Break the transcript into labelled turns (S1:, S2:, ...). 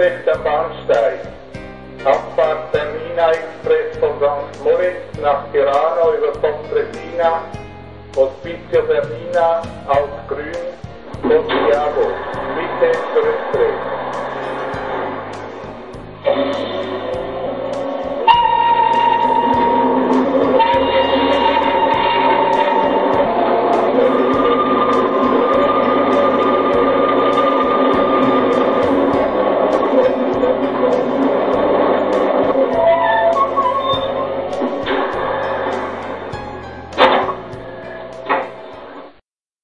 S1: Elberfelder Bahnsteig. Abfahrt der Mina Express von St. Moritz nach Tirano über Pontresina, Hospicio Bernina, aus Grün, Santiago. Bitte zurückdrehen.